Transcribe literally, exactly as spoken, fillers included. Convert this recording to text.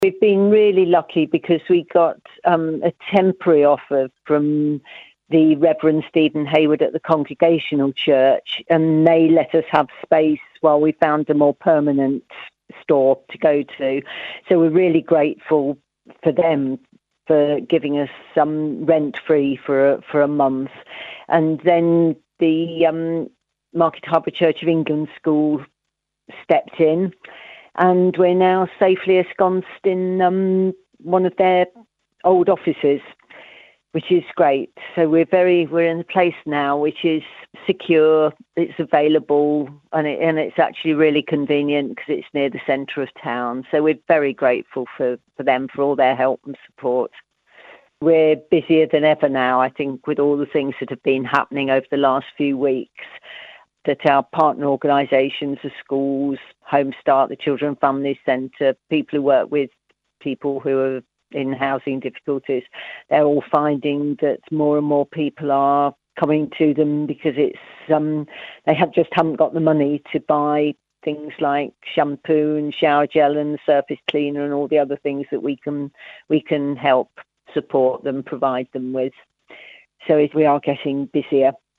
We've been really lucky because we got um, a temporary offer from the Reverend Stephen Hayward at the Congregational Church, and they let us have space while we found a more permanent store to go to. So we're really grateful for them for giving us some rent free for a, for a month. And then the um, Market Harbour Church of England School stepped in, and we're now safely ensconced in um, one of their old offices, which is great. So we're very we're in a place now which is secure, it's available, and it, and it's actually really convenient because it's near the centre of town. So we're very grateful for, for them, for all their help and support. We're busier than ever now, I think, with all the things that have been happening over the last few weeks, that our partner organisations, the schools, Home Start, the Children and Family Centre, people who work with people who are in housing difficulties, they're all finding that more and more people are coming to them because it's um, they have just haven't got the money to buy things like shampoo and shower gel and surface cleaner and all the other things that we can we can help support them, provide them with. So we are getting busier.